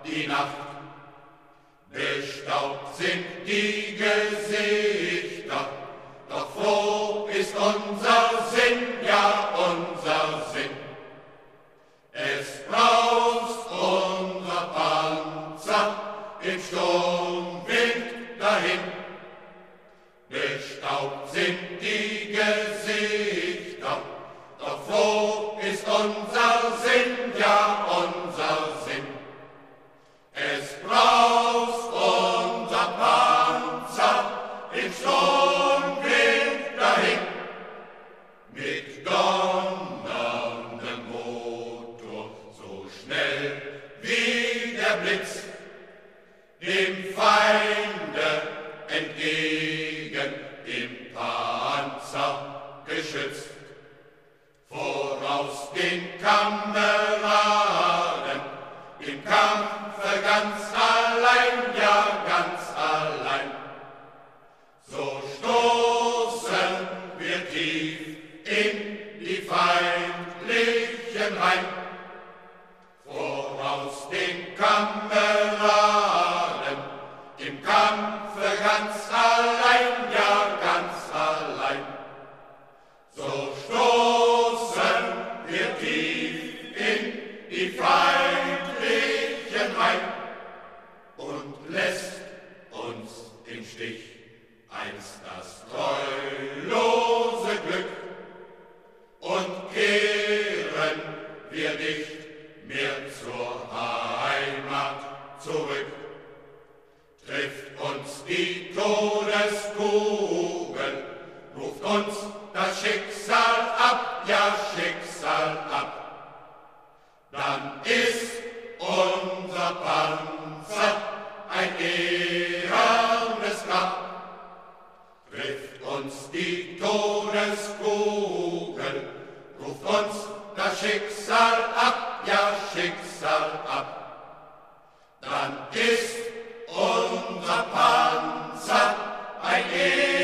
die Nacht. Bestaubt sind die Gesichter, doch froh ist unser Sinn, ja unser Sinn. Es braust unser Panzer im Sturmwind dahin. Bestaubt sind die Gesichter, doch froh ist unser Sinn, ja unser Sinn. Es braust unser Panzer im Sturmwind dahin, mit donnerndem Motor, so schnell wie der Blitz, dem Feinde entgegen, dem Panzer geschützt. Voraus den Kameraden, im Kampfe ganz allein, ja ganz allein. So stoßen wir tief in die feindlichen Reihen. Voraus den Kameraden, im Kampfe ganz allein, ja ganz allein. So stoßen wir tief in die feindlichen Reihen und lässt uns im Stich einst das treulose Glück, und kehren wir nicht mehr zur Heimat zurück. Trifft uns die Todeskugel, ruft uns das Schicksal ab, ja Schicksal ab, dann ist unser Panzer ein ehernes Grab. Trifft uns die Todeskugel, ruft uns das Schicksal ab, ja Schicksal ab, dann ist unser Panzer ein ehernes Grab.